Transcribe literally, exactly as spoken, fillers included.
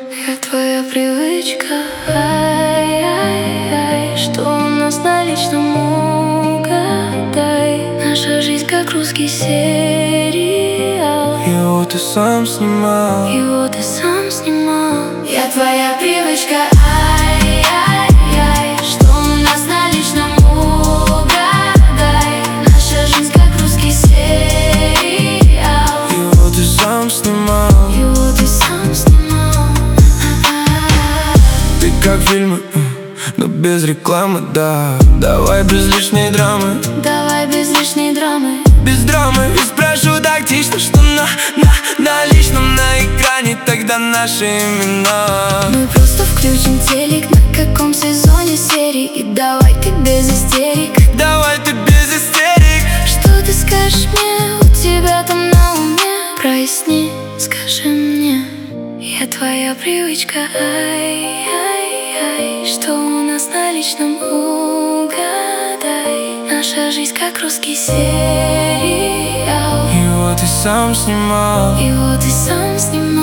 Я твоя привычка, ай-яй-яй. Что у нас на личном, угадай. Наша жизнь как русский сериал. Его ты сам снимал. Его ты сам снимал. Я твоя привычка, ай-яй-яй. Что у нас на личном, угадай. Наша жизнь как русский сериал. Его ты сам снимал. Его ты сам снимал. Ты как фильмы, но без рекламы, да. Давай без лишней драмы. Давай без лишней драмы. Без драмы. И спрошу тактично, что на, на, на личном, на экране тогда наши имена. Мы просто включим телек, на каком сезоне серии. И давай ты без истерик. Давай ты без истерик. Что ты скажешь мне, у тебя там на уме? Проясни, скажи мне. Я твоя привычка, ай-яй-яй. Что у нас на личном, угадай. Наша жизнь как русский сериал. Его ты сам снимал. Его ты сам снимал.